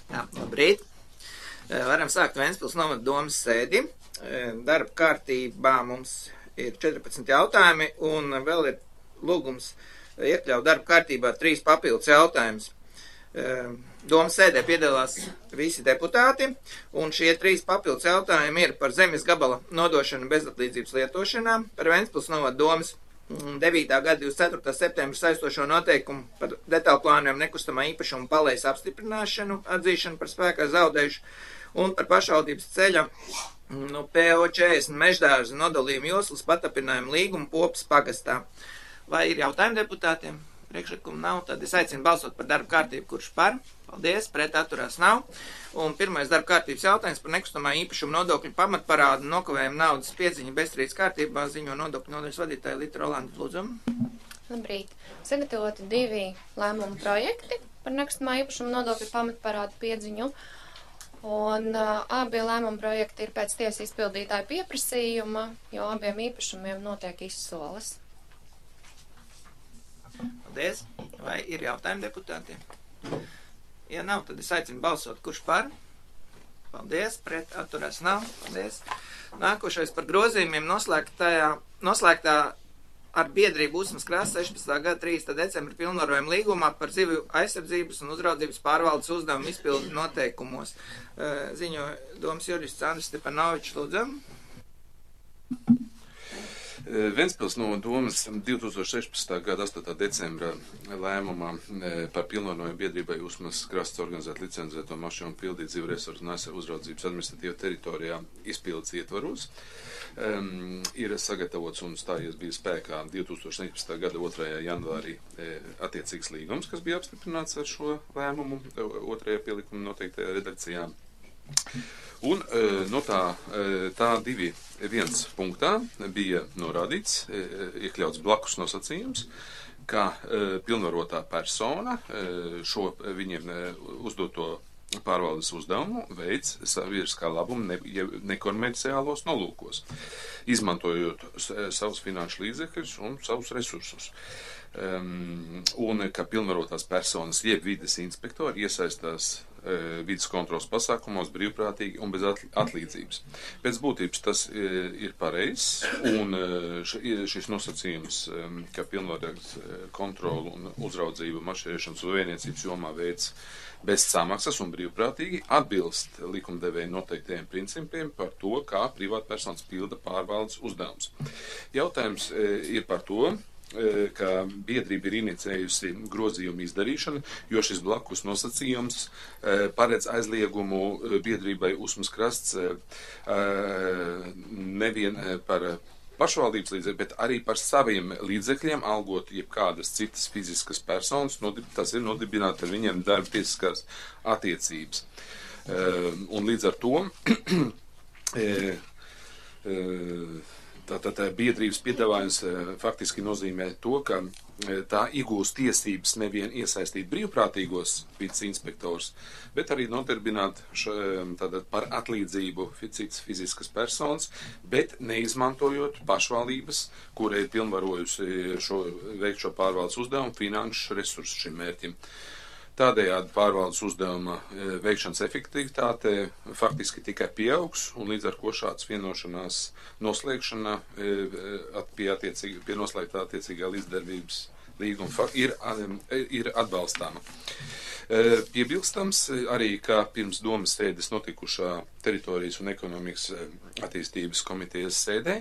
Jā, labrīt. Varam sākt Ventspils novada domas sēdi. Darba kārtībā mums ir 14 jautājumi un vēl ir lūgums iekļaut darba kārtībā 3 papildus jautājumus. Domas sēdē piedalās visi deputāti, un šie 3 papildus jautājumi ir par zemes gabala nodošanu bezatlīdzības lietošanā, par Ventspils novada domas 9. gada 24. septembra saistošo noteikumu par detālplāniem nekustamā īpašuma palejas apstiprināšanu, atzīšanu par spēkā zaudējušu un par pašvaldības ceļa PO 40 meždārza nodalījumu joslas patapinājumu līgumu Popas pagastā. Vai ir jautājumi deputātiem? Priekšlikumu nav, tad es aicinu balsot par darba kārtību, kurš par. Paldies, pret atturās nav. Un pirmais darba kārtības jautājums par nekustamā īpašuma nodokļu pamatparādu nokavējumu naudas piedziņu bezstrīdus kārtībā ziņo nodokļu nodaļas vadītāja Lita Rolanda Lūdzuma. Labrīt. Sagatavoti 2 lēmumu projekti par nekustamā īpašuma nodokļu pamatparādu piedziņu. Un abi lēmumu projekti ir pēc tiesas izpildītāja pieprasījuma, jo abiem īpašumiem notiek izsoles. Paldies. Vai ir jautājumi deputātiem? Ja nav, tad es aicinu balsot, kurš par. Paldies, pret atturās nav. Paldies. Nākošais par grozījumiem noslēgtā ar biedrību Usmas krasta 16. gada 3. decembra pilnvarojuma līgumā par zivju aizsardzības un uzraudzības pārvaldes uzdevumu izpildu noteikumos. Ziņo domas jurists Andris Stepanovičs, lūdzam. Ventspils novada domas 2016. gada 8. decembra lēmumā par pilnvarojumu biedrībai Usmas krasts organizēt licencēto mašīnu un pildīt zivu resursu un aizsardzību uzraudzības administratīvā teritorijā izpildes ietvaros. Ir sagatavots un stājies bija spēkā 2017. gada 2. janvārī attiecīgs līgums, kas bija apstiprināts ar šo lēmumu 2. pielikuma noteiktajā redakcijā. Un no tā 2.1 punktā bija norādīts, iekļauts blakus nosacījums, ka pilnvarotā persona šo viņiem uzdoto pārvaldes uzdevumu veids sabiedriskā labuma nekomerciālos nolūkos, izmantojot savus finanšu līdzekļus un savus resursus. Un ka pilnvarotās personas jeb vides inspektori iesaistās vides kontrols pasākumos brīvprātīgi un bez atlīdzības. Pēc būtības tas ir pareizs, un šis nosacījums, ka pilnvarotas kontrolu un uzraudzību mašīrēšanas un vēniecības jomā veids bez samaksas un brīvprātīgi, atbilst likumdevēja noteiktajiem principiem par to, kā privātpersonas pilda pārvaldes uzdevums. Jautājums ir par to, ka biedrība ir inicējusi grozījumu izdarīšanu, jo šis blakus nosacījums paredz aizliegumu biedrībai Usmas krasts nevien par pašvaldības līdzekļiem, bet arī par saviem līdzekļiem algot jebkādas citas fiziskas personas, tas ir nodibināt ar viņiem darba tiesiskās attiecības. Un līdz ar to Tātad biedrības piedāvājums faktiski nozīmē to, ka tā iegūst tiesības nevien iesaistīt brīvprātīgos vides inspektors, bet arī nodarbināt par atlīdzību citas fiziskas personas, bet neizmantojot pašvaldības, kura ir pilnvarojusi veikt šo pārvaldes uzdevumu finanšu resursu šim mērķim. Tādējādi pārvaldes uzdevuma veikšanas efektivitāte faktiski tikai pieaugs, un līdz ar ko šāds vienošanās noslēgšana pie noslēgtā attiecīgā līdzdarbības līguma ir atbalstāma. Piebilstams arī, ka pirms domas sēdes notikušā teritorijas un ekonomikas attīstības komitejas sēdē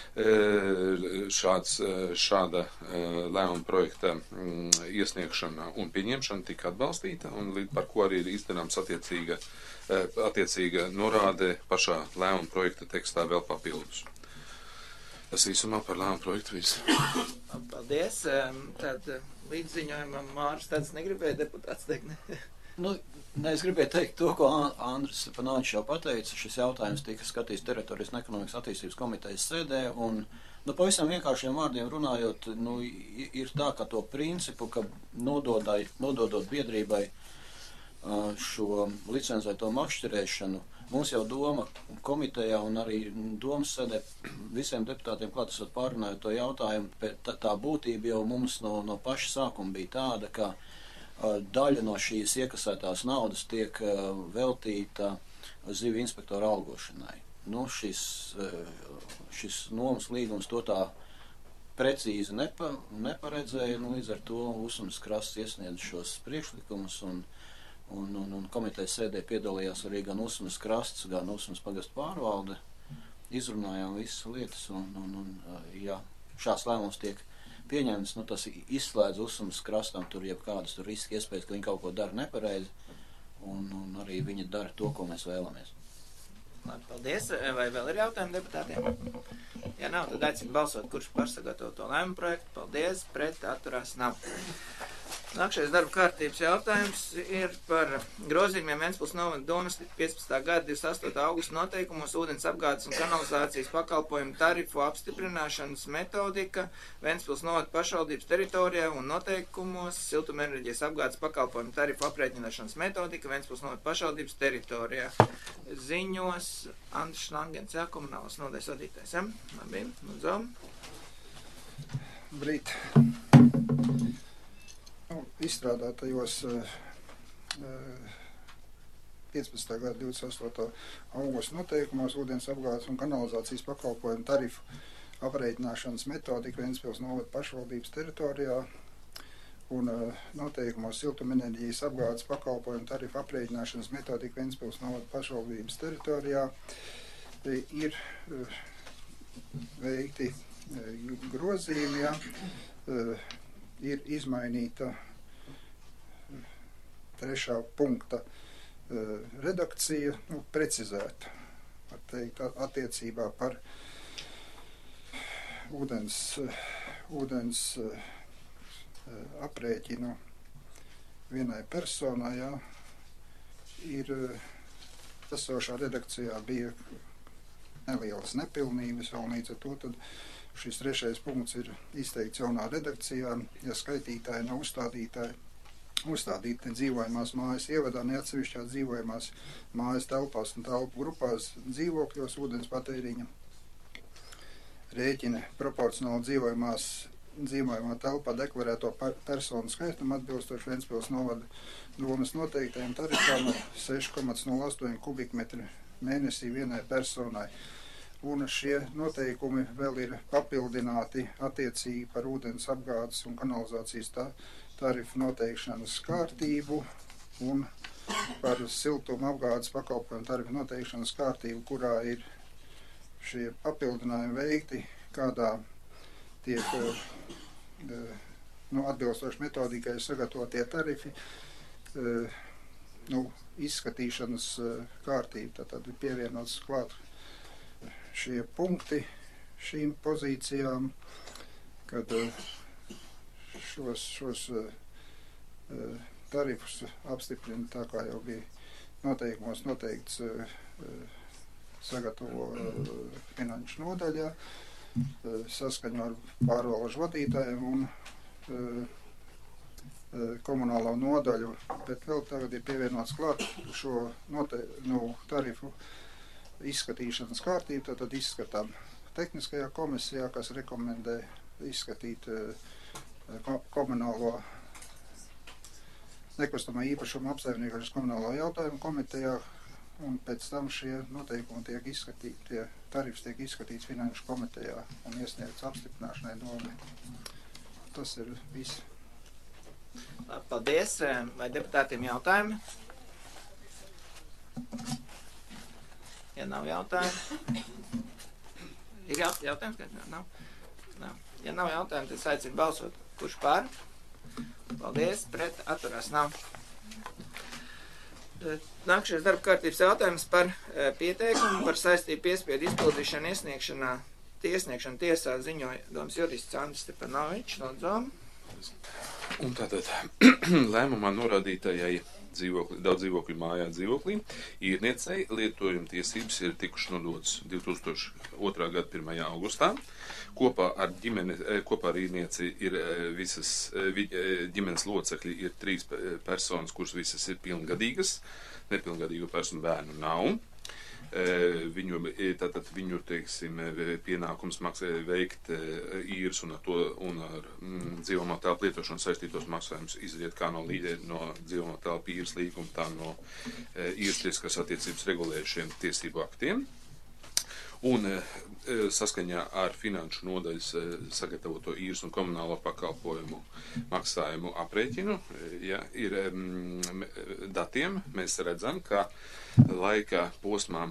šāda lēmuma projekta iesniegšana un pieņemšana tika atbalstīta, un par ko arī ir izdarāms attiecīga norāde pašā lēmuma projekta tekstā vēl papildus. Tas īsumā par lēmuma projektu visu. Paldies. Tad līdziņojumam Māris tāds negribēja deputāts teikt, ne? Es gribēju teikt to, ko Andris Stepanovičs jau pateica. Šis jautājums tika skatīts teritorijas un ekonomikas attīstības komitejas sēdē, un pavisam vienkāršiem vārdiem runājot, ir tā, ka to principu, ka nododot biedrībai šo licencēto makšķerēšanu, mums jau doma komitejā un arī domas sēdē visiem deputātiem klātesot pārrunājot to jautājumu, bet tā būtība jau mums no paša sākuma bija tāda, ka daļa no šīs iekasētās naudas tiek veltīta zivju inspektora algošanai. Nu, šis nomas līgums to tā precīzi neparedzēja, līdz ar to Usmas krasts iesniedz šos priekšlikumus, un komitejas sēdē piedalījās arī gan Usmas krasts, gan Usmas pagastu pārvalde. Izrunājām visas lietas, ja šāds lēmums tiek pieņemts, tas izslēdz Usmas krastam tur jebkādas riska iespējas, ka viņi kaut ko dara nepareizi, un arī viņi dara to, ko mēs vēlamies. Labi, paldies. Vai vēl ir jautājumi deputātiem? Ja nav, tad aicinu balsot, kurš par sagatavoto lēmumu projektu. Paldies, pret, atturās nav. Nākšais darba kārtības jautājums ir par grozījumiem Ventspils novada domas 15. gada 28. augusta noteikumos ūdens apgādes un kanalizācijas pakalpojumu tarifu apstiprināšanas metodika Ventspils novada pašvaldības teritorijā un noteikumos siltumenerģijas apgādes pakalpojumu tarifu aprēķināšanas metodika Ventspils novada pašvaldības teritorijā. Ziņos Andris Langens, komunālas nodaļas vadītājs. Labi, lūdzu. Brīt. Izstrādātajos 15. gada 28. augusta noteikumos ūdens apgādes un kanalizācijas pakalpojumu tarifu aprēķināšanas metodika Ventspils novada pašvaldības teritorijā un noteikumos siltumenerģijas apgādes pakalpojumu tarifu aprēķināšanas metodika Ventspils novada pašvaldības teritorijā ir veikti grozījumi, ir izmainīta 3. punkta redakcija, precizēta, var teikt, attiecībā par ūdens aprēķinu vienai personai, ir esošā redakcijā bija nelielas nepilnības, vēl līdz ar to tad šis 3. punkts ir izteikts jaunā redakcijā, ja skaitītāji nav uzstādīti ne dzīvojamās mājas ievadā, ne atsevišķās dzīvojamās mājas telpās un telpu grupās dzīvokļos ūdens patēriņa rēķina proporcionāli dzīvojamā telpā deklarēto personu skaitam atbilstoši Ventspils novada domas noteiktajiem tarifām 6,08 kubikmetri mēnesī vienai personai. Un šie noteikumi vēl ir papildināti attiecīgi par ūdens apgādes un kanalizācijas tarifu noteikšanas kārtību un par siltuma apgādes pakalpojumu tarifu noteikšanas kārtību, kurā ir šie papildinājumi veikti, kādā tiek atbilstoši metodikai sagatavotie tarifi, izskatīšanas kārtība. Tad ir pievienots klāt šie punkti šīm pozīcijām, kad šos tarifus apstiprina tā, kā jau bija noteikumos noteikts sagatavo finanšu nodaļā, saskaņo ar pārvalžu vadītājiem un komunālo nodaļu, bet vēl tagad ir pievienots klāt šo tarifu izskatīšanas kārtību, tad izskatām tehniskajā komisijā, kas rekomendē izskatīt komunālo nekustamā īpašuma apsaimniekošanas komunālo jautājumu komitejā, un pēc tam šie noteikumi tiek izskatīti, tie tarifs tiek izskatīts finanšu komitejā un iesniegts apstiprināšanai domai. Tas ir viss. Paldies. Vai deputātiem jautājumi? Ja nav jautājumu. Ir jautājums, ka nav? Nav. Ja nav jautājumu, tad es aicinu balsot. Kurš pār? Paldies. Pret atturās nav. Nākšais darba kārtības jautājums par pieteikumu par saistību piespiedu izpildīšanu iesniegšanu tiesā ziņoja domas jurists Andris Stepanovičs no Dzoma. Un tātad lēmumā norādītajai daudz dzīvokļu mājā dzīvoklī īrniecei lietojuma tiesības ir tikuši nodotas 2002. gada 1. augustā. Kopā ar īrnieci ir visas ģimenes locekļi ir 3 personas, kuras visas ir pilngadīgas, nepilngadīgo personu bērnu nav. Viņu teiksim, pienākums veikt īres un ar dzīvojamo telpu lietošanu saistītos maksājumus izriet kā no dzīvojamo telpu īres līguma, tā no īres tiesiskās attiecības regulējušiem tiesību aktiem. Un saskaņā ar finanšu nodaļas sagatavoto īres un komunālo pakalpojumu maksājumu aprēķinu, ir datiem, mēs redzam, ka laika posmā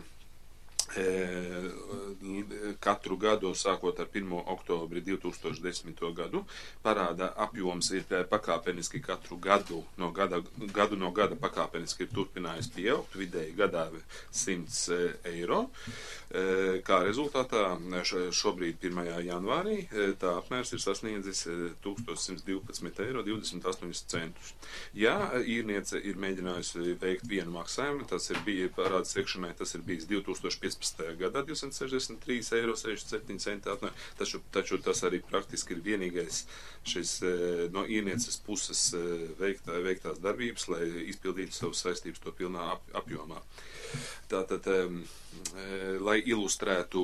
katru gadu, sākot ar 1. oktobri 2010. gadu, parāda apjoms ir pakāpeniski katru gadu no gada pakāpeniski ir turpinājis pieaugt, vidēji gadā 100 eiro. Kā rezultātā šobrīd 1. janvārī tā apmērs ir sasniedzis 1112 eiro 28 centus. Ja īrniece ir mēģinājusi veikt vienu maksājumu, tas ir bijis parāds sekšanai, tas ir bijis 2015. gadā 263,67 eiro, taču tas arī praktiski ir vienīgais šis no īrnieces puses veiktās darbības, lai izpildītu savas saistības to pilnā apjomā. Tātad, lai ilustrētu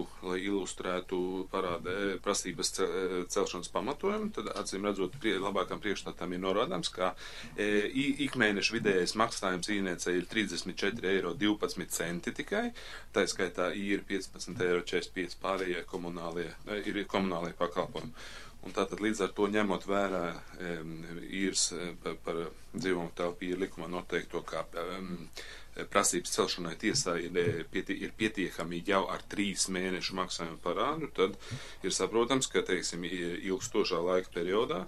prasības celšanas pamatojumu, tad acīm redzot labākām priekšstatām ir norādāms, ka ikmēneša vidējais maksājums īrniecei ir 34,12 eiro tikai, tā skaitā ir 15,45 eiro pārējie komunālie pakalpojumi. Un tātad līdz ar to ņemot vērā īres par dzīvojamo telpu īru likumā noteikto, kā prasības celšanai tiesā ir pietiekami jau ar 3 mēnešu maksājumu parādu, tad ir saprotams, ka, teiksim, ilgstošā laika periodā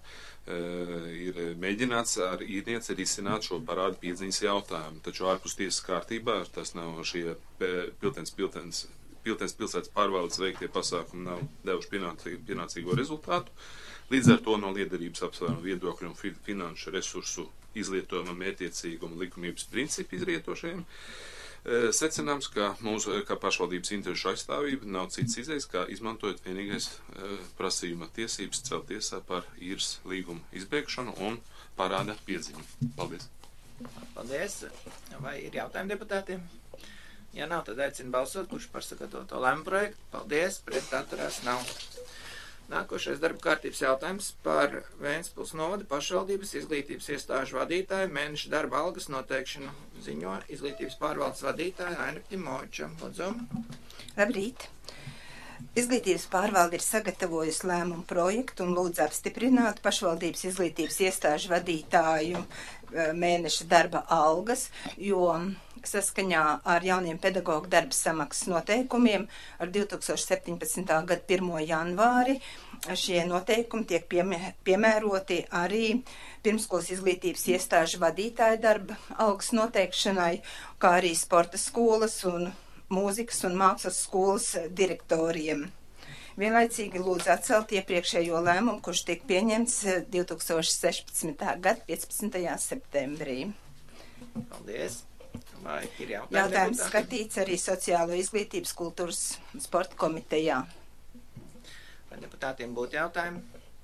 ir mēģināts ar īrnieci risināt šo parādu piedziņas jautājumu. Taču ārpus tiesas kārtībā tas nav šie Piltens pilsētas pārvaldes veiktie pasākumi nav devuši pienācīgo rezultātu. Līdz ar to no liederības apsvērumu viedokļu un finanšu resursu izlietojuma mērķiecīguma likumības principu izrietošiem secināms, ka mūsu kā pašvaldības interešu aizstāvība nav cits izējas, kā izmantojot vienīgais prasījuma tiesības celt tiesā par īres līgumu izbēgšanu un parāda piedziņu. Paldies! Paldies! Vai ir jautājumi deputātiem? Ja nav, tad aicinu balsot, kurš par sagatavoto lēmumu projektu. Paldies, pret atturās nav. Nākošais darba kārtības jautājums par Ventspils novada pašvaldības izglītības iestāžu vadītāju mēneša darba algas noteikšanu ziņo izglītības pārvaldes vadītāja Aina Timoča. Lūdzu. Labrīt! Izglītības pārvalde ir sagatavojusi lēmumu projektu un lūdzu apstiprināt pašvaldības izglītības iestāžu vadītāju mēneša darba algas, jo saskaņā ar jauniem pedagoģu darba samaksas noteikumiem ar 2017. gada 1. janvāri šie noteikumi tiek piemēroti arī pirmskolas izglītības iestāžu vadītāju darba algas noteikšanai, kā arī sporta skolas un mūzikas un mākslas skolas direktoriem. Vienlaicīgi lūdzu atcelt iepriekšējo lēmumu, kurš tiek pieņemts 2016. gada 15. septembrī. Paldies! Vai ir jautājums skatīts arī Sociālo izglītības kultūras sporta komitejā. Vai deputātiem būtu jautājumi?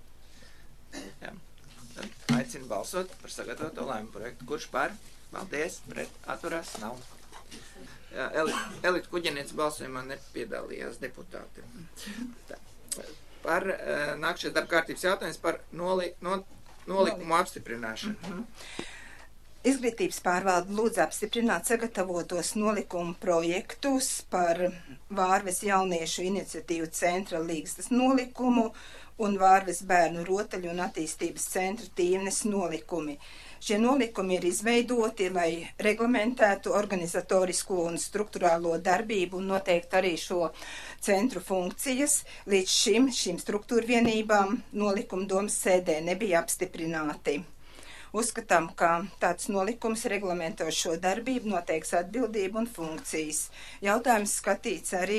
Jā. Tad aicinu balsot par sagatavoto lēmumu projektu. Kurš par? Paldies, pret atturās nav. Jā, Elita Kuģenieca balsojumā nepiedalījās deputāti. Tā. Par nākšais darba kārtības jautājums par nolikumu apstiprināšanu. Izglītības pārvalde lūdzu apstiprināt sagatavotos nolikumu projektus par Vārves jauniešu iniciatīvu centra līgstas nolikumu un Vārves bērnu rotaļu un attīstības centra tīvnes nolikumi. Šie nolikumi ir izveidoti, lai reglamentētu organizatorisko un strukturālo darbību un noteikti arī šo centru funkcijas. Līdz šīm struktūrvienībām nolikuma domas sēdē nebija apstiprināti. Uzskatām, ka tāds nolikums reglamento šo darbību, noteiks atbildību un funkcijas. Jautājums skatīts arī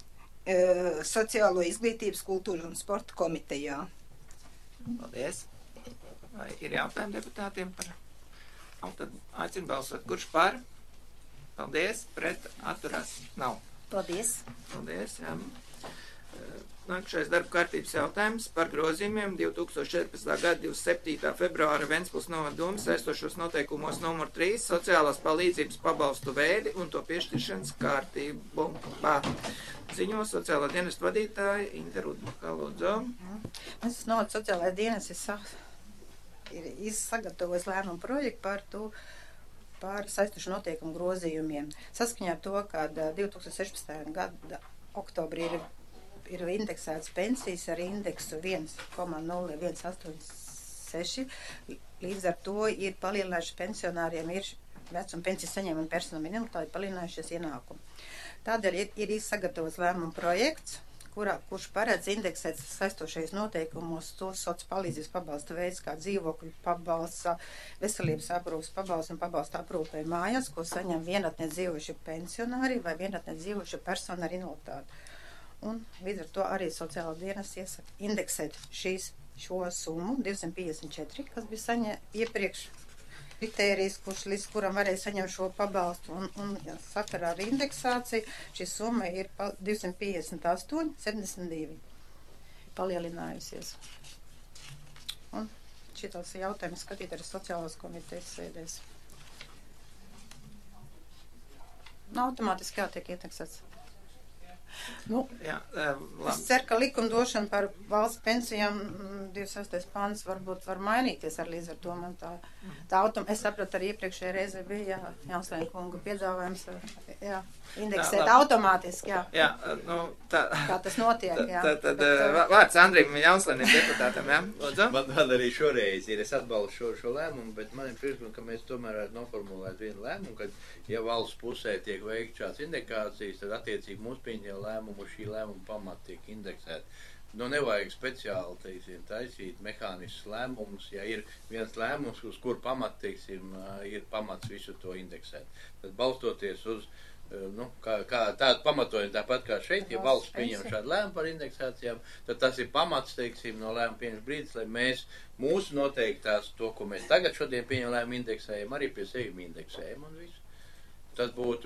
Sociālo izglītības kultūras un sporta komitejā. Paldies! Vai ir jautājumi deputātiem par? Tad aicinu balsot. Kurš par? Paldies! Pret atturās nav. Paldies! Paldies! Jā. Nākamais darba kārtības jautājums par grozījumiem 2014. gada 27. februāra Ventspils novada domas saistošos noteikumos numur 3 sociālās palīdzības pabalstu veidi un to piešķiršanas kārtību. Ziņo sociālā dienesta vadītāja Inte Rudbaka, lūdzu. Mēs novada sociālā dienesta ir sagatavojis lēmumu projektu par saistošu noteikumu grozījumiem. Saskaņā ar to, ka 2016. gada oktobrī ir indeksētas pensijas ar indeksu 1,0186. Līdz ar to ir palielinājuši pensionāriem, ir vecuma pensijas saņēmuma personu minimalitāti palielinājušies ienākumi. Tādēļ ir sagatavots lēmuma projekts, kurš paredz indeksēt saistošais noteikumos tos sociālās palīdzības pabalsta veids, kā dzīvokļu pabalsts, veselības aprūpes pabalsts un pabalsta aprūpē mājās, ko saņem vienatnē dzīvojuši pensionāri vai vienatnē dzīvojuši persona ar invaliditāti. Un līdz ar to arī sociālā dienas iesaka indeksēt šo summu 254, kas bija iepriekš kritērijs, līdz kuram varēja saņemt šo pabalstu. Un sakarā ar indeksāciju šī summa ir 258,72 palielinājusies. Un šitos jautājumus skatīt arī sociālās komitejas sēdēs. Automātiski jātiek indeksēts. Jā, es ceru, ka likumdošana par valsts pensijām 26. pants varbūt var mainīties ar līdz ar to man tā es sapratu arī iepriekšējā reize bija, Jānslēna kunga piedāvājums, indeksēt automātiski, kā tas notiek, Tad vārds Andrim Jānslēnim deputātam, lūdzu. Man arī šoreiz ir, es atbalstu šo lēmumu, bet man ir priekšlikums, ka mēs tomēr varētu noformulēt vienu lēmumu, ka ja valsts pusē tiek veikt šāds indikācijas, tad attiecīgi mūsu pieņem lēmumu, šī lēmuma pamata tiek indeksēta. Nevajag speciāli, teiksim, taisīt mehāniskus lēmumus, ja ir viens lēmums, uz kur pamat, teiksim, ir pamats visu to indeksēt. Tad balstoties uz, kā tādu pamatojumu, tāpat kā šeit, ja valsts pieņem šādu lēmumu par indeksācijām, tad tas ir pamats, teiksim, no lēmuma pieņems brīdis, lai mēs mūsu noteiktās, to, ko mēs tagad šodien pieņem lēmumu indeksējam, arī pie sevi indeksējam un visu. Tas būtu,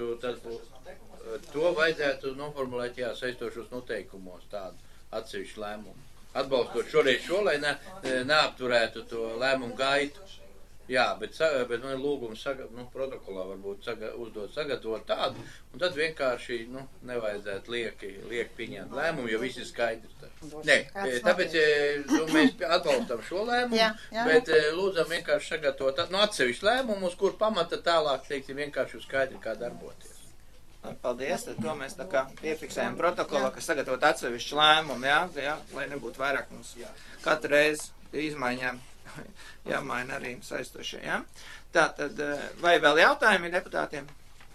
to vajadzētu noformulēt, saistošos noteikumos tādu atsevišķu lēmumu. Atbalstot šoreiz lai neapturētu to lēmumu gaitu. Jā, bet man ir lūgums protokolā varbūt uzdot sagatavot tādu, un tad vienkārši nevajadzētu lieki pieņemt lēmumu, jo viss ir skaidrs. Nē, tāpēc mēs atbalstam šo lēmumu, bet lūdzam vienkārši sagatavot atsevišķu lēmumu, uz kur pamata tālāk, teiksim, vienkārši uz skaidri, kā darboties. Paldies, tad to mēs tā kā piefiksējam protokolā, ka sagatavot atsevišķu lēmumu, lai nebūtu vairāk mums katru reizi izmaiņām jāmaina arī saistošie, Tātad, vai vēl jautājumi deputātiem?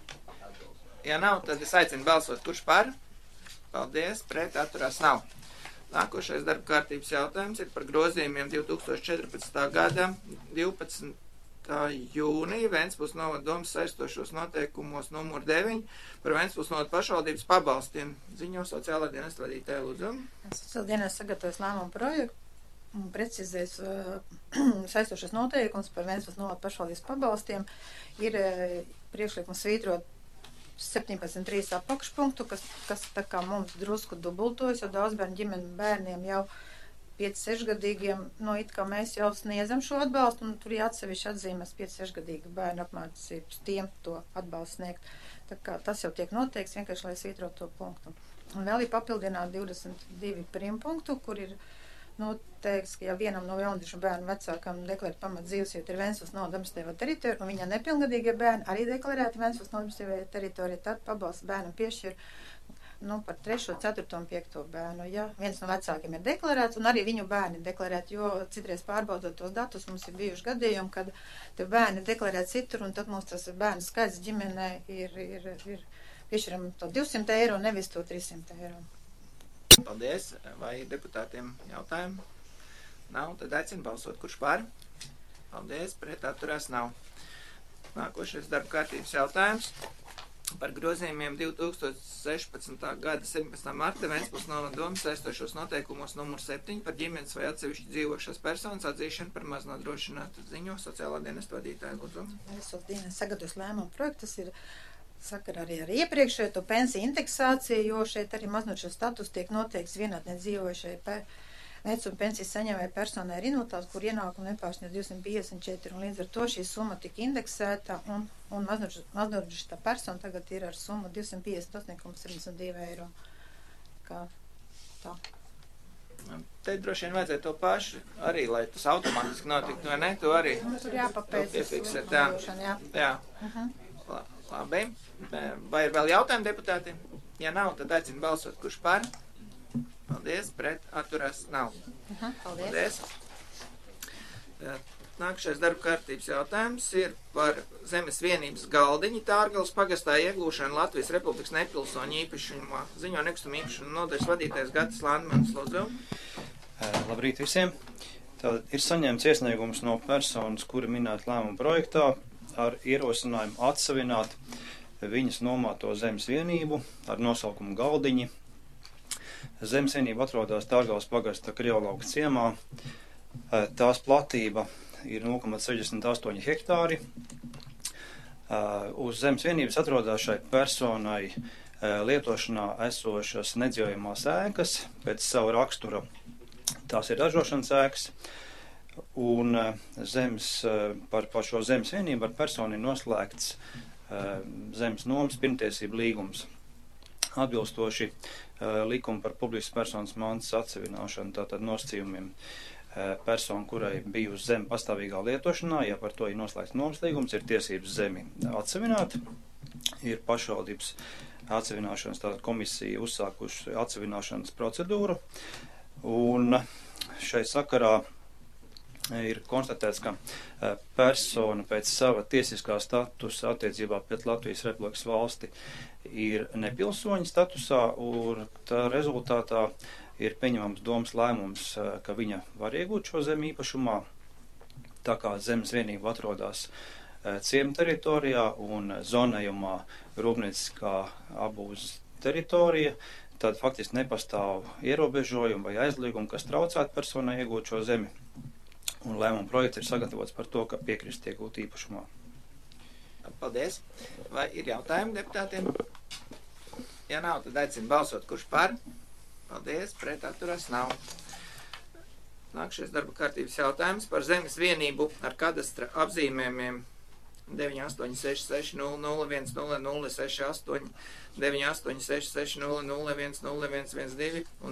Ja nav, tad es aicinu balsot, kurš par? Paldies, pret atturās nav. Nākošais darba kārtības jautājums ir par grozījumiem 2014. gada 12. jūnija Ventspils novada domas saistošos noteikumos numur 9 par Ventspils novada pašvaldības pabalstiem. Ziņo sociālā dienesta vadītāja, lūdzu. Sociālā dienesta sagatavojas lēmumu projektu un precizēs saistošos noteikumus par Ventspils novada pašvaldības pabalstiem. Ir priekšlikums svītrot 17.3 apakšpunktu, kas tā kā mums drusku dubultojas, jo daudz bērniem jau 5-6 gadīgiem, it kā mēs jau sniedzam šo atbalstu, un tur jāatsevišķi atzīmēs 5-6 gadīgi bērnu apmācības tiem to atbalstu sniegt. Tā kā tas jau tiek noteikts, vienkārši, lai svītrot to punktu. Un vēl ir papildināt 22 primpunktu, kur ir noteikts, ka ja vienam no jaunatiešu bērnu vecākam deklarēt pamat dzīvesvietu ir Ventspils novada administratīvā teritorija, un viņa nepilngadīgie bērni arī deklarēti Ventspils novada administratīvā teritorija, tad pabalsts bērnam piešķir par 3., 4. un 5. bērnu. Ja viens no vecākiem ir deklarēts, un arī viņu bērni deklarēt, jo citreiz pārbaudot tos datus, mums ir bijuši gadījumi, kad te bērni deklarēt citur, un tad mums tas bērnu skaits ģimenē ir piešķiram to 200 eiro, nevis to 300 eiro. Paldies. Vai deputātiem jautājumi? Nav, tad aicinu balsot. Kurš par? Paldies. Pret atturās nav. Nākošais darba kārtības jautājums par grozījumiem 2016. gada 17. marta Ventspils novada domas saistošos noteikumos numur 7 par ģimenes vai atsevišķi dzīvošās personas atzīšanu par maznodrošinātu. Ziņo sociālā dienesta vadītāja, lūdzu. Sociālā dienesta sagatavojas lēmumu projektu. Tas ir sakarā arī ar iepriekšējo to pensiju indeksāciju, jo šeit arī maznošais status tiek noteikts vienatnē dzīvojušai vecuma pensijas saņēmēja personai ar invaliditāti, kur ienākumu nepārsniedz 254, un līdz ar to šī summa tika indeksēta, un maznošā persona tagad ir ar summu 258,72 eiro. Kā tā. Te droši vien vajadzētu to pašu arī, lai tas automātiski notiktu, vai ne? Tu arī Tur jāpapēc. Jā. Labi. Vai ir vēl jautājumi deputātiem? Ja nav, tad aicinu balsot, kurš par. Paldies, pret, atturās, nav. Paldies. Nākamais darba kārtības jautājums ir par zemes vienības galdiņu Tārgales pagastā iegūšanu Latvijas Republikas nepilsoņu īpašumā. Ziņo nekustamā īpašuma nodaļas vadītājs Gatis Landmanis, lūdzu. Labrīt visiem. Tātad ir saņemts iesniegums no personas, kura minēta lēmuma projektā ar ierosinājumu atsavināt viņas nomāto zemes vienību ar nosaukumu galdiņi. Zemes vienība atrodas Tārgales pagasta Krievlauka ciemā. Tās platība ir 0,68 hektāri. Uz zemes vienības atrodas šai personai lietošanā esošas nedzīvojamās ēkas pēc savu rakstura. Tās ir ražošanas ēkas, un par šo zemes vienību ar personu ir noslēgts zemes nomas pirmtiesību līgums. Atbilstoši likumu par publiskas personas mantas atsevināšanu, tātad nosacījumiem persona, kurai bija uz zemi pastāvīgā lietošanā, ja par to ir noslēgts nomas līgums, ir tiesības zemi atsevināt. Ir pašvaldības atsevināšanas tātad komisija uzsākuši atsevināšanas procedūru, un šai sakarā ir konstatēts, ka persona pēc sava tiesiskā statusa attiecībā pret Latvijas Republikas valsti ir nepilsoņa statusā, un tā rezultātā ir pieņemams domas lēmums, ka viņa var iegūt šo zemi īpašumā, tā kā zemes vienība atrodas ciema teritorijā un zonējumā rūpnieciskā apbūves teritorija, tad faktiski nepastāv ierobežojumi vai aizliegumi, kas traucētu personai iegūt šo zemi. Un lēmuma projekts ir sagatavots par to, ka piekrist iegūt īpašumā. Paldies. Vai ir jautājumi deputātiem? Ja nav, tad aicinu balsot, kurš par. Paldies, pret atturās nav. Nākamais darba kārtības jautājums par zemes vienību ar kadastra apzīmējumiem 98660010068, 98660010112 un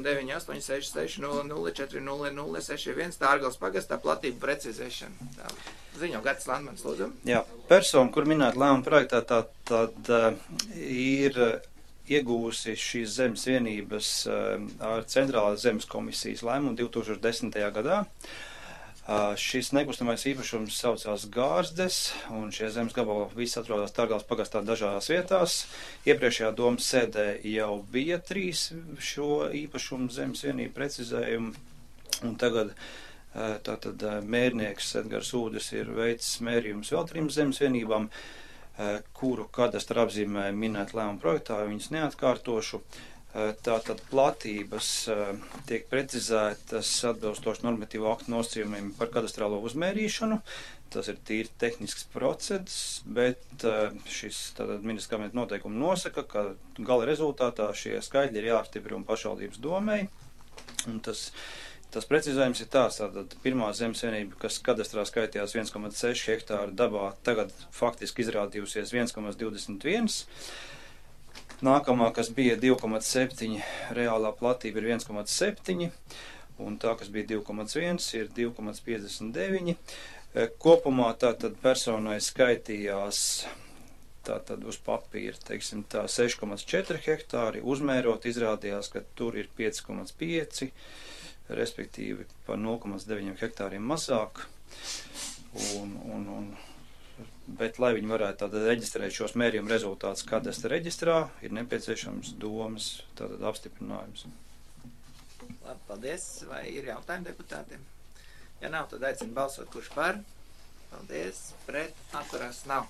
98660040061 Tārgales pagastā platību precizēšana. Ziņo Gatis Landmanis, lūdzu. Jā, persona, kur minēta lēmuma projektā, tad ir iegūsi šīs zemes vienības ar Centrālās zemes komisijas lēmumu 2010. gadā. Šis nekustamais īpašums saucās Gārzdes, un šie zemes gabali visi atrodas Tārgales pagastā dažādās vietās. Iepriekšējā domas sēdē jau bija 3 šo īpašumu zemes vienību precizējumu, un tagad tātad mērnieks Edgars Ūdis ir veicis mērījumus vēl 3 zemes vienībām, kuru kadastra apzīmē minēt lēmuma projektā, viņas neatkārtošu. Tātad platības tiek precizētas atbilstoši normatīvu aktu nosacījumiem par kadastrālo uzmērīšanu. Tas ir tīri tehnisks process, bet šis ministrs kabineta noteikumi nosaka, ka gala rezultātā šie skaitļi ir jāapstiprina pašvaldības domei. Un tas precizējums ir tāds, tātad pirmā zemes vienība, kas kadastrā skaitījās 1,6 hektāru dabā, tagad faktiski izrādījusies 1,21. Nākamā, kas bija 2,7, reālā platība ir 1,7, un tā, kas bija 2,1, ir 2,59. Kopumā tātad personai skaitījās tātad uz papīra, teiksim tā, 6,4 hektāri, uzmērot izrādījās, ka tur ir 5,5, respektīvi par 0,9 hektāriem mazāk, bet, lai viņi varētu tātad reģistrēt šos mērījumu rezultātus kadastra reģistrā, ir nepieciešams domas tātad apstiprinājums. Labi, paldies. Vai ir jautājumi deputātiem? Ja nav, tad aicinu balsot, kurš par. Paldies. Pret atturās nav.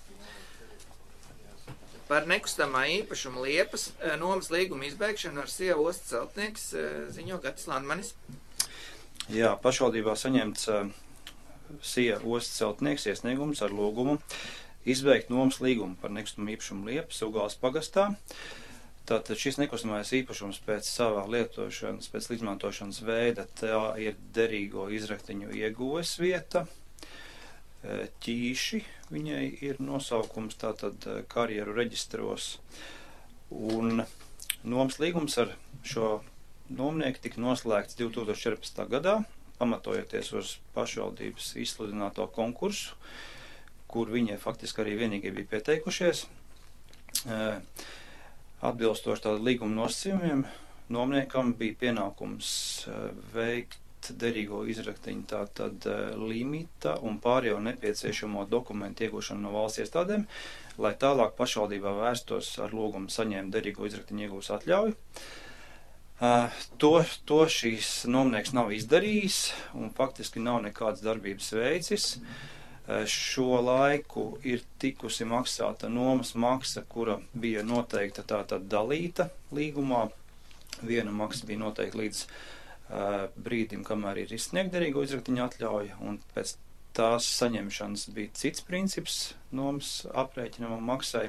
Par nekustamā īpašuma Liepas nomas līguma izbeigšanu ar Sija ostas celtnieks ziņo Gatis Landmanis. Jā, pašvaldībā saņemts Sija ostas celtnieks iesniegums ar lūgumu izbeigt nomas līgumu par nekustamo īpašumu Liepas Ugāles pagastā. Tātad šis nekustamais īpašums pēc savā lietošanas, pēc izmantošanas veida, tā ir derīgo izraktiņu ieguves vieta. Ķīši viņai ir nosaukums, tātad karjeru reģistros. Un nomas līgums ar šo nomnieku tika noslēgts 2014. gadā, pamatojoties uz pašvaldības izsludināto konkursu, kur viņai faktiski arī vienīgi bija pieteikušies. Atbilstoši tādu līguma nosacījumiem, nomniekam bija pienākums veikt derīgo izraktiņu, tātad limita un pārējo nepieciešamo dokumentu iegūšanu no valsts iestādēm, lai tālāk pašvaldībā vērstos ar lūgumu saņēmt derīgo izraktiņu iegūs atļauju. To šīs nomnieks nav izdarījis un faktiski nav nekādas darbības veicis. Šo laiku ir tikusi maksāta nomas maksa, kura bija noteikta tātad dalīta līgumā. Viena maksa bija noteikta līdz brīdim, kamēr ir izsniegta derīgo izraktiņu atļauja, un pēc tās saņemšanas bija cits princips nomas aprēķinamam maksai.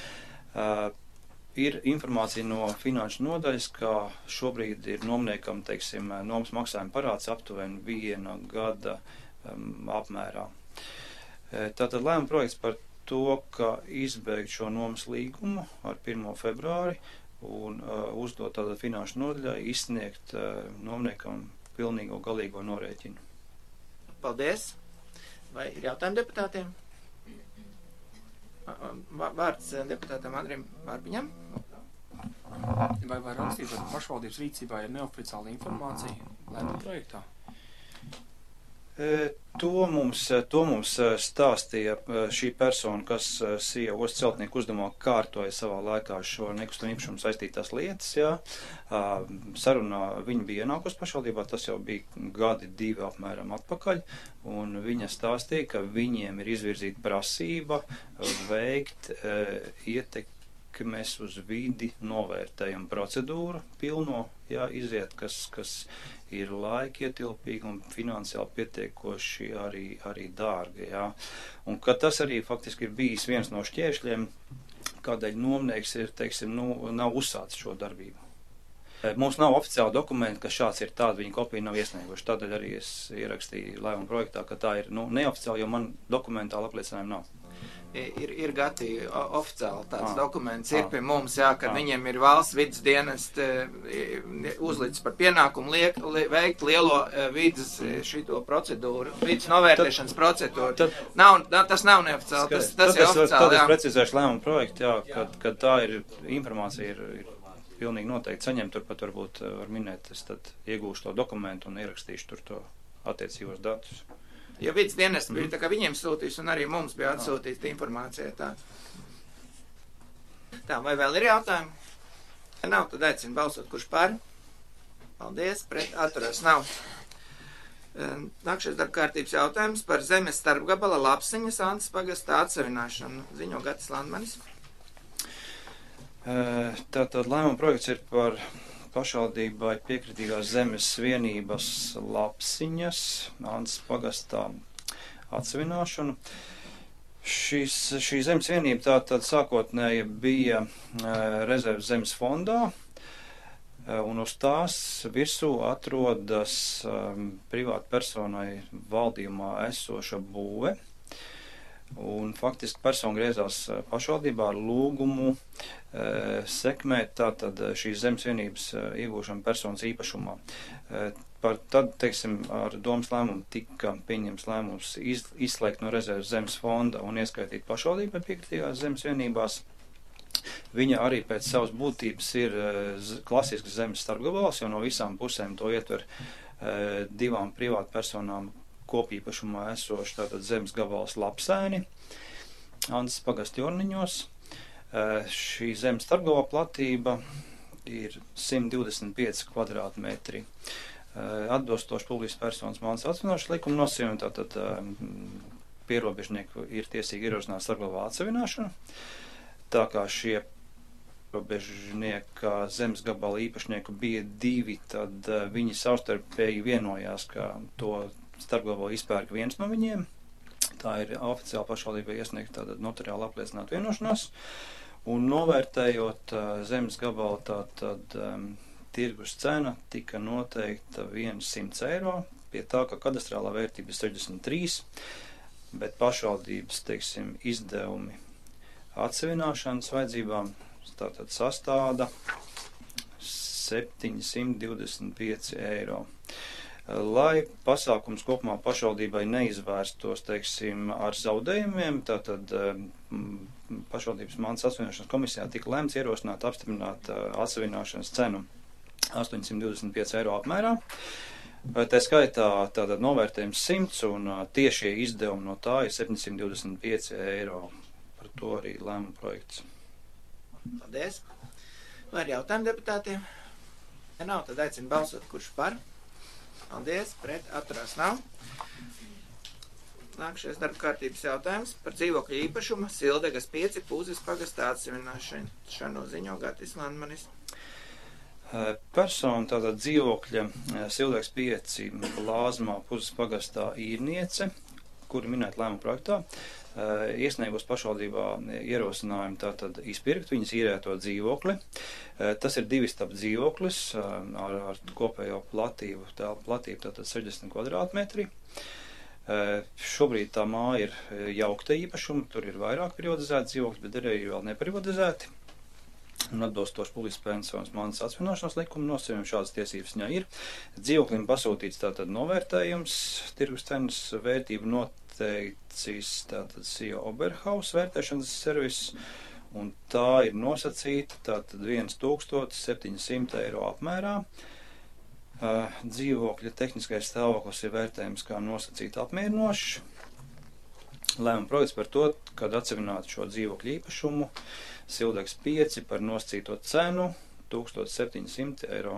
Ir informācija no finanšu nodaļas, ka šobrīd ir nomniekam, teiksim, nomas maksājuma parāds aptuveni 1 gada apmērā. Tātad lēmuma projekts par to, ka izbeigt šo nomas līgumu ar 1. februāri un uzdot tātad finanšu nodaļai izsniegt nomniekam pilnīgo galīgo norēķinu. Paldies! Vai ir jautājumi deputātiem? Vārds deputātam Andrim Vārbiņam. Vai var rakstīt, ka pašvaldības rīcībā ir neoficiāla informācija lēmuma projektā? To mums stāstīja šī persona, kas Sija ostas celtnieku uzdevumā kārtoja savā laikā šo nekustamo īpašumu saistītās lietas. Jā. Sarunā viņa bija ienākusi pašvaldībā, tas jau bija 1-2 gadi apmēram atpakaļ, un viņa stāstīja, ka viņiem ir izvirzīta prasība veikt ietekmes uz vidi novērtējumu procedūru pilno, jā, iziet, kas ir laikietilpīgi un finansiāli pietiekoši arī dārgi. Jā. Un ka tas arī faktiski ir bijis viens no šķēršļiem, kādēļ nomnieks ir, teiksim, nav uzsācis šo darbību. Mums nav oficiāli dokumenti, ka šāds ir tāda, viņa kopija nav iesnieguši. Tādēļ arī es ierakstīju lēmuma projektā, ka tā ir neoficiāli, jo man dokumentāli apliecinājumu nav. Ir gati oficiāli tāds dokuments ir pie mums, jā, kad viņiem ir valsts vidas dienesti uzlicis par pienākumu veikt lielo vidas šito procedūru, vidas novērtēšanas procedūru. Tas nav neoficiāli, tas ir oficiāli, jā. Tad es precizēšu lēmumu projektu, jā, kad tā ir informācija ir pilnīgi noteikti saņemt, turpat varbūt var minēt, es tad iegūšu to dokumentu un ierakstīšu tur to attiecīgos datus. Jo vidas dienests bija tā kā viņiem sūtījis un arī mums bija atsūtīta informācija tāda. Tā, vai vēl ir jautājumi? Ja nav, tad aicinu balsot, kurš par. Paldies, pret atturās nav. Nākšais darbkārtības jautājums par zemes starpgabala Lapsiņas Antas pagastā atsavināšanu. Ziņo Gatis Landmanis. Tātad lēmuma projekts ir par pašvaldībai piekritīgās zemes vienības Lapsiņas Antas pagastā atsavināšanu. Šī zemes vienība tātad sākotnēji bija rezerves zemes fondā, un uz tās virsū atrodas privāta personai valdījumā esoša būve. Un faktiski persona griezās pašvaldībā ar lūgumu sekmēt tātad šīs zemes vienības iegūšanu personas īpašumā. Tad, teiksim, ar domas lēmumu tika pieņems lēmums izslēgt no rezerves zemes fonda un ieskaitīt pašvaldībai piekritīgās zemes vienībās. Viņa arī pēc savas būtības ir klasisks zemes starpgabals, jo no visām pusēm to ietver 2 privātu personām kopīpašumā esoši tātad zemes gabals Lapsēni, Antas pagasta Jorniņos. Šī zemes starpgabala platība ir 125 kvadrātmetri. Atbilstoši publiskas personas mantas atsavināšanas likuma nosacījumiem, tātad pierobežnieku ir tiesīgi ierosināt starpgabala atsavināšanu. Tā kā šie robežnieka zemes gabala īpašnieku bija 2, tad viņi savstarpēji vienojās, ka to starpgabalu izpērk viens no viņiem. Tā ir oficiāli pašvaldībai iesniegta tātad notariāli apliecināta vienošanās, un novērtējot zemes gabalu, tātad tirgus cena tika noteikta 100 eiro, pie tā, ka kadastrālā vērtība ir 63, bet pašvaldības, teiksim, izdevumi atsevināšanas vajadzībām tātad sastāda 725 eiro. Lai pasākums kopumā pašvaldībai neizvērstos, teiksim, ar zaudējumiem, tātad pašvaldības mantas atsevināšanas komisijā tika lemts ierosināt apstiprināt atsevināšanas cenu 825 eiro apmērā. Tā skaitā tātad novērtējums 100 un tiešie izdevumi no tā ir 725 eiro. Par to arī lēmuma projekts. Paldies. Vai ir jautājumi deputātiem? Ja nav, tad aicinu balsot, kurš par. Paldies, pret, atturās nav. Nākšais darba kārtības jautājums par dzīvokļu īpašumu Sildegas 5 Pūzes pagastā atsevināšanu ziņo Gatis Landmanis. Persona tātad dzīvokļa Sildegas 5 Lāzmā Pūzes pagastā īrniece, kuri minēt lēmuma projektā, iesniegos pašvaldībā ierosinājumu tātad izpirkt viņas īrēto dzīvokli. Tas ir 2 stabu dzīvoklis ar kopējo platību tātad 60 kvadrātmetri. Šobrīd tā māja ir jaukta īpašuma, tur ir vairāk privatizēti dzīvokļi, bet arī vēl neprivatizēti. Un atbilstoši Publiskas pensionas mantas atsevināšanas likuma nosacījumiem šādas tiesības viņā ir. Dzīvoklim pasūtīts tātad novērtējums, tirgus cenas vērtību noteicis tātad CEO Oberhaus vērtēšanas servis, un tā ir nosacīta tātad 1700 eiro apmērā. Dzīvokļa tehniskais stāvoklis ir vērtējums kā nosacīta apmierinošs. Lēmuma projekts par to, kad atsevināt šo dzīvokļu īpašumu Sildegas 5 par nosacīto cenu 1700 eiro.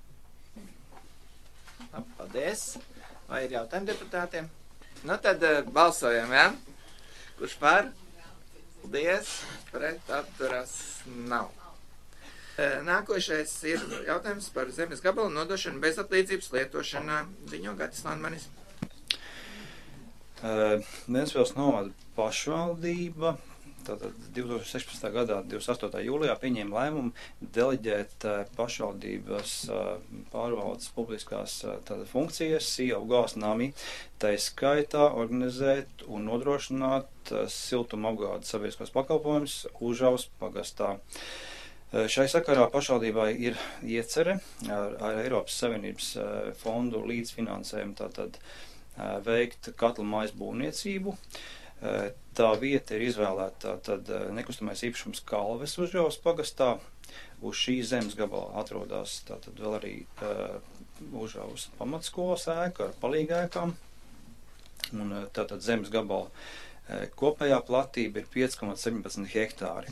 Paldies. Vai ir jautājumi deputātiem? Nu tad balsojam, ja? Kurš par? Paldies. Pret, atturās nav. Nākošais ir jautājums par zemes gabalu nodošanu bezatlīdzības lietošanā. Ziņo Gatis Landmanis. Ventspils novada pašvaldība tātad 2016. gadā 28. jūlijā pieņēma lēmumu deleģēt pašvaldības pārvaldes publiskās tātad funkcijas CEO Galsnāmī, tai skaitā organizēt un nodrošināt siltuma apgādes sabiedriskos pakalpojumus Užavas pagastā. Šai sakarā pašvaldībai ir iecere ar Eiropas Savienības fondu līdzfinansējumu tātad veikt katla mājas būvniecību. Tā vieta ir izvēlēta tad nekustamais īpašums Kalves Užavas pagastā. Uz šī zemes gabala atrodas tātad vēl arī Užavas pamatskolas ēka ar palīgēkām. Un tātad zemes gabala kopējā platība ir 5,17 hektāri.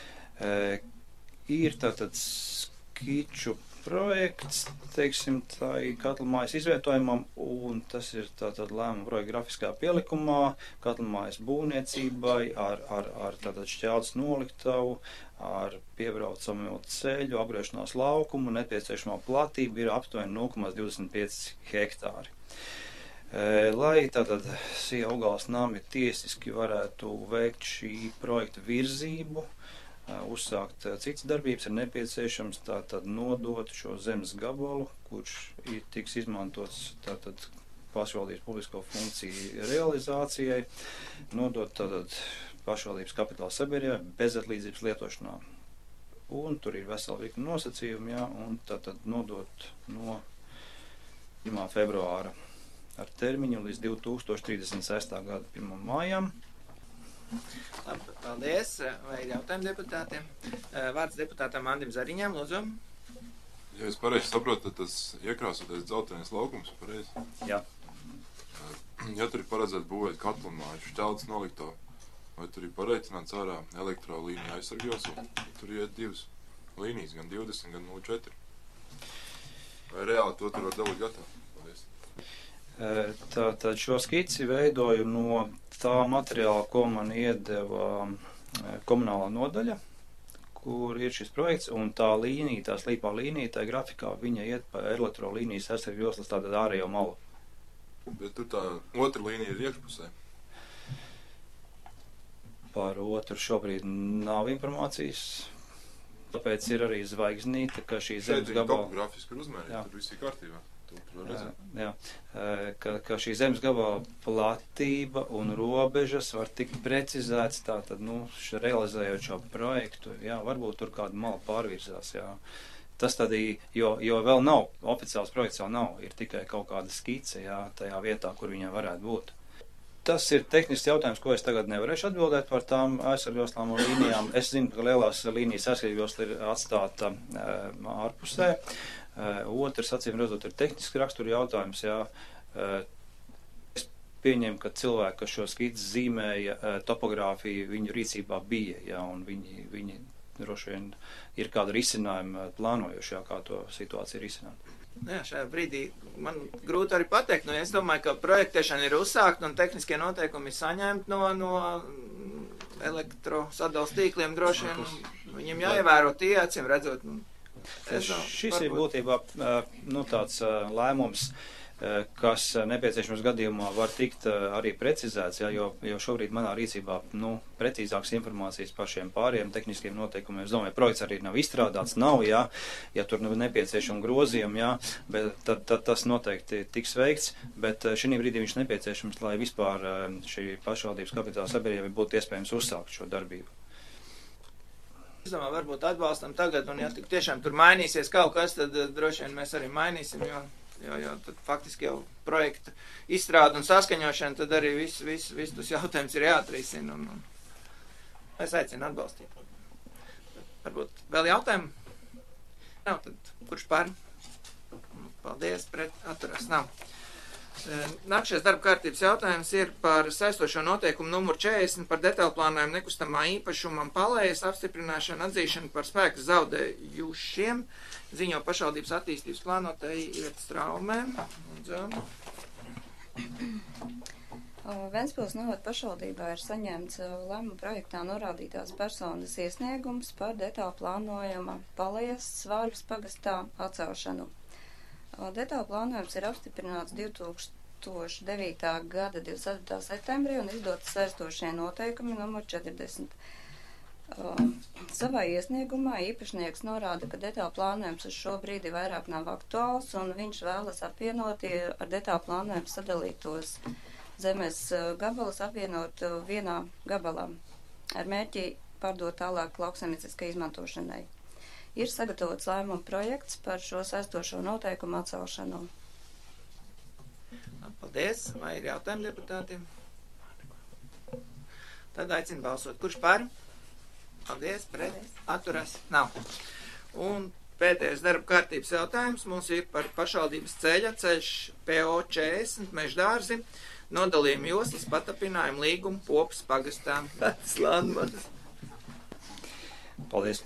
Ir tātad skiču projekts, teiksim, tā katlamājas izvietojumam, un tas ir tātad lēmuma projekta grafiskā pielikumā, katlamājas būvniecībai, ar tātad šķeldes noliktavu, ar piebraucamu ceļu, apgriešanās laukumu, nepieciešamā platība ir aptuveni 0,25 hektāri. Lai tātad CEO Galsnāmī tiesiski varētu veikt šī projekta virzību, uzsākt citas darbības, ir nepieciešams tātad nodot šo zemes gabalu, kurš tiks izmantots tātad pašvaldības publisko funkciju realizācijai, nodot tātad pašvaldības kapitāla sabiedrībai bezatlīdzības lietošanā. Un tur ir vesela virkne nosacījumi, jā, un tātad nodot no 1. februāra ar termiņu līdz 2036. gada 1. mājām. Labi, paldies. Vai ir jautājumi deputātiem? Vārds deputātam Andim Zariņām, lūdzu. Ja es pareizi saprotu, tad tas iekrāsotais dzeltenais laukums, pareizi? Jā. Ja tur ir paredzēts būvēt katlamāju, šķeldes noliktavu, vai tur ir pareicināts ārā elektrolīnija aizsargos, tur iet 2 līnijas, gan 20, gan 04. Vai reāli to tur var dabūt gatavu? Paldies. Tātad šo skici veidoju no tā materiāla, ko man iedeva komunālā nodaļa, kur ir šis projekts, un tā līnija, tā slīpā līnija, tā grafikā viņa iet pa elektrolīnijas aizsargu joslas tātad ārējo malu. Bet tur tā otra līnija ir iekšpusē. Par otru šobrīd nav informācijas. Tāpēc ir arī zvaigznīte, ka šī zemes gabala... Topografiski ir uzmērīta, tur viss ir kārtībā. Ka šī zemes gabala platība un robežas var tikt precizēts, tātad, realizējot šo projektu, varbūt tur kāda mala pārvirzās, Tas tad, jo vēl nav, oficiāls projekts vēl nav, ir tikai kaut kāda skice, tajā vietā, kur viņai varētu būt. Tas ir tehnisks jautājums, ko es tagad nevarēšu atbildēt par tām aizsargjoslām un līnijām. Es zinu, ka lielās līnijas aizsargjosla ir atstāta ārpusē. Otrs, acīm redzot, ir tehniski rakstura jautājums. Es pieņemu, ka cilvēki, kas šo skici zīmēja, topogrāfiju viņu rīcībā bija, un viņi droši vien ir kāda risinājuma plānojuši, kā to situāciju risināt. Šajā brīdī man grūti arī pateikt. Es domāju, ka projektēšana ir uzsākta un tehniskie noteikumi ir saņemti no elektrosadals tīkliem droši vien. Viņiem jāievēro tie, acīm redzot. Šis ir būtībā tāds lēmums, kas nepieciešams gadījumā var tikt arī precizēts, jo šobrīd manā rīcībā precīzākas informācijas par šiem pāriem tehniskiem noteikumiem. Es domāju, projekts arī nav izstrādāts, ja tur nepieciešama grozījuma, bet tad tas noteikti tiks veikts, bet šī brīdī viņš nepieciešams, lai vispār šī pašvaldības kapitāla sabiedrība būtu iespējams uzsākt šo darbību. Es domāju, varbūt atbalstam tagad, un ja tiešām tur mainīsies kaut kas, tad droši vien mēs arī mainīsim, jo tad faktiski jau projekta izstrāde un saskaņošana, tad arī viss tas jautājums ir jāatrisina, un es aicinu atbalstīt. Varbūt vēl jautājumi? Nav, tad kurš par? Paldies, pret atturās nav. Nākšais darba kārtības jautājums ir par saistošo noteikumu numuru 40 par detaļplānojumu nekustamā īpašumam Palējas apstiprināšanu atzīšanu par spēku zaudējušiem, ziņo pašvaldības attīstības plānotāji Iveta Straumē. Ventspils novada pašvaldībā ir saņemts lēmuma projektā norādītās personas iesniegums par detaļplānojuma Palējas Svārgas pagastā atcelšanu. Detaļplānojums ir apstiprināts 2009. gada 24. septembrī un izdotas saistošie noteikumi numur 40. Savā iesniegumā īpašnieks norāda, ka detaļplānojums uz šo brīdi vairāk nav aktuāls un viņš vēlas apvienot ar detaļplānojumu sadalītos zemes gabalus apvienot vienā gabalā ar mērķi pārdot tālāk lauksaimnieciskai izmantošanai. Ir sagatavots lēmuma projekts par šo saistošo noteikumu atcelšanu. Paldies. Vai ir jautājumi deputātiem? Tad aicinu balsot. Kurš par? Paldies. Pret? Atturās? Nav. Un pēdējais darba kārtības jautājums mums ir par pašvaldības ceļš PO 40 Meždārzi, nodalījuma joslas patapinājumu līgumu Popas pagastā. Landmanis. Paldies.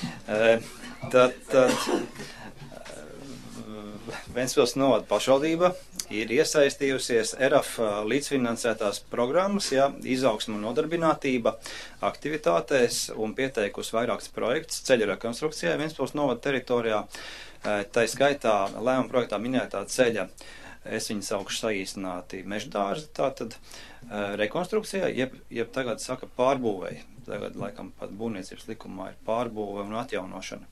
Ventspils novada pašvaldība ir iesaistījusies ERAF līdzfinansētās programmas, izaugsma un nodarbinātība aktivitātēs un pieteikusi vairākus projektus ceļu rekonstrukcijai Ventspils novada teritorijā. Tā skaitā lēmuma projektā minētā ceļa, es viņu saukšu saīsināti Meždārzi, tātad rekonstrukcijai, jeb tagad saka pārbūvēji. Tagad, laikam, pat būvniecības likumā ir pārbūve un atjaunošana.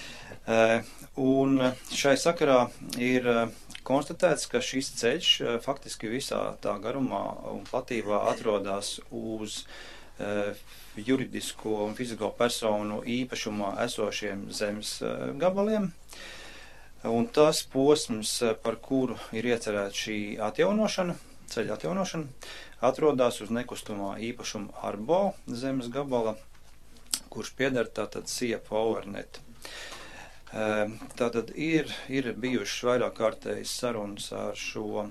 Un šai sakarā ir konstatēts, ka šis ceļš faktiski visā tā garumā un platībā atrodas uz juridisko un fizisko personu īpašumā esošiem zemes gabaliem. Un tas posms, par kuru ir iecerēta šī atjaunošana, ceļa atjaunošana, atrodas uz nekustamā īpašuma Arbo zemes gabala, kurš pieder tātad SIEP Overnet. Tātad ir bijušas vairāk kārtējas sarunas ar šo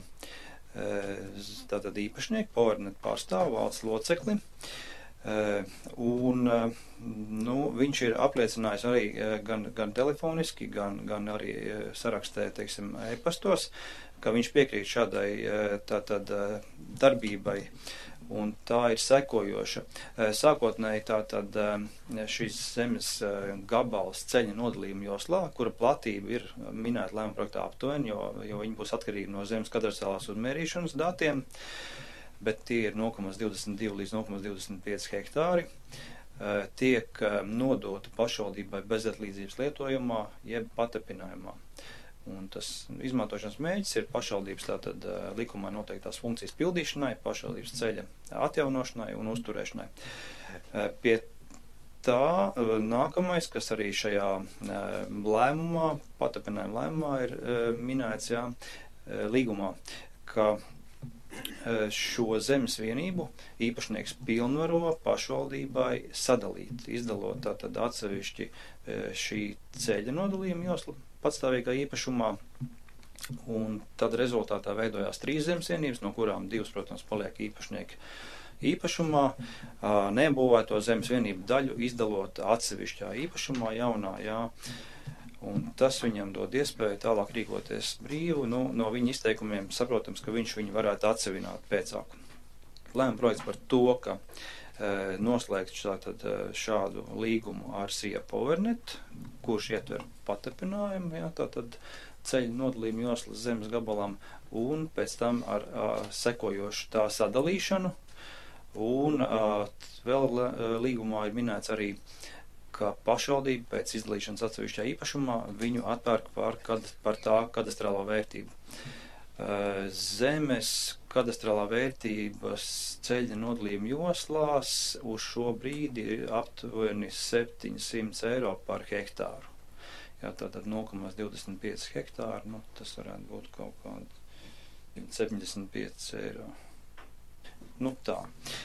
tātad īpašnieku, Overnet pārstāvu, valsts locekli, un viņš ir apliecinājis arī gan telefoniski, gan arī sarakstē, teiksim, e-pastos, ka viņš piekrīt šādai tātad darbībai, un tā ir sekojoša. Sākotnēji tātad šis zemes gabals ceļa nodalījuma joslā, kura platība ir minēta lēmuma projektā aptuveni, jo viņi būs atkarīgi no zemes kadastrālās uzmērīšanas datiem. bet tie ir 0,22 līdz 0,25 hektāri, tiek nodota pašvaldībai bezatlīdzības lietojumā, jeb patepinājumā. Un tas izmantošanas mēģis ir pašvaldības tātad likumā noteiktās funkcijas pildīšanai, pašvaldības ceļa atjaunošanai un uzturēšanai. Pie tā nākamais, kas arī šajā lēmumā, patepinājuma lēmumā ir minēts, līgumā, ka šo zemes vienību īpašnieks pilnvaro pašvaldībai sadalīt, izdalot tātad atsevišķi šī ceļa nodalījuma josla patstāvīgā īpašumā, un tad rezultātā veidojās 3 zemes vienības, no kurām 2, protams, paliek īpašnieki īpašumā, nebūvēto zemes vienību daļu izdalot atsevišķā īpašumā jaunā, un tas viņam dod iespēju tālāk rīkoties brīvu, no viņa izteikumiem saprotams, ka viņš viņu varētu atsevināt pēcāku. Lēmuma projekts par to, ka noslēgt šādu līgumu ar Sija Powernet, kurš ietver patepinājumu, tātad ceļu nodalījumu joslas zemes gabalam, un pēc tam ar sekojošu tā sadalīšanu, un vēl līgumā ir minēts arī, ka pašvaldība pēc izdalīšanas atsevišķā īpašumā viņu atpērk par tā kadastrālo vērtību. Zemes kadastrālā vērtības ceļa nodalījuma joslās uz šo brīdi ir aptuveni 700 eiro par hektāru. Tātad 0,25 hektāri, tas varētu būt kaut kādi 75 eiro. Tā.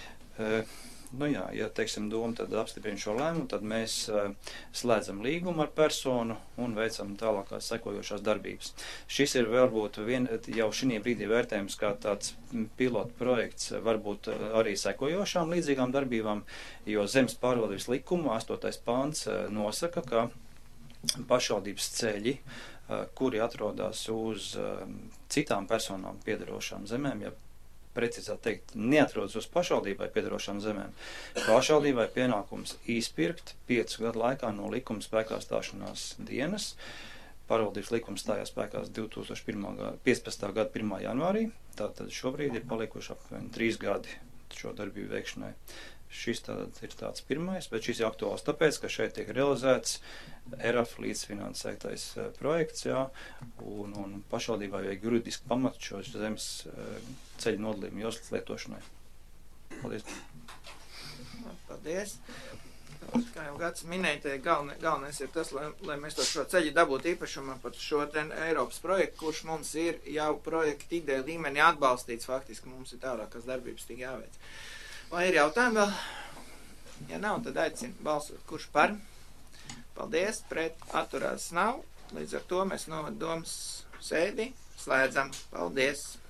Ja teiksim doma, tad apstiprina šo lēmumu, tad mēs slēdzam līgumu ar personu un veicam tālākās sekojošās darbības. Šis ir varbūt jau šī brīdī vērtējums kā tāds pilotu projekts, varbūt arī sekojošām līdzīgām darbībām, jo zemes pārvaldības likuma 8. pāns nosaka, ka pašvaldības ceļi, kuri atrodas uz citām personām piederošām zemēm, precīzāk teikt, neatrodas uz pašvaldībai piederošām zemēm. Pašvaldībai pienākums izpirkt 5 gadu laikā no likuma spēkā stāšanās dienas. Pārvaldības likums stājās spēkās 2015. gada 1. janvārī, tātad šobrīd ir palikuši apmēram 3 gadi šo darbību veikšanai. Šis ir tāds pirmais, bet šis ir aktuāls tāpēc, ka šeit tiek realizēts ERAF līdzfinansētais projekts, un pašvaldībā vajag juridiski pamatu šo zemes ceļu nodalījumu joslas lietošanai. Paldies. Paldies. Kā jau Gads minēja, galvenais ir tas, lai mēs šo ceļu dabūtu īpašumā par šo Eiropas projektu, kurš mums ir jau projekta ideja līmenī atbalstīts, faktiski mums ir tālākās darbības tik jāveic. Vai ir jautājumi vēl? Ja nav, tad aicinu balsot, kurš par. Paldies, pret, atturās nav. Līdz ar to mēs novadu domas sēdi slēdzam. Paldies!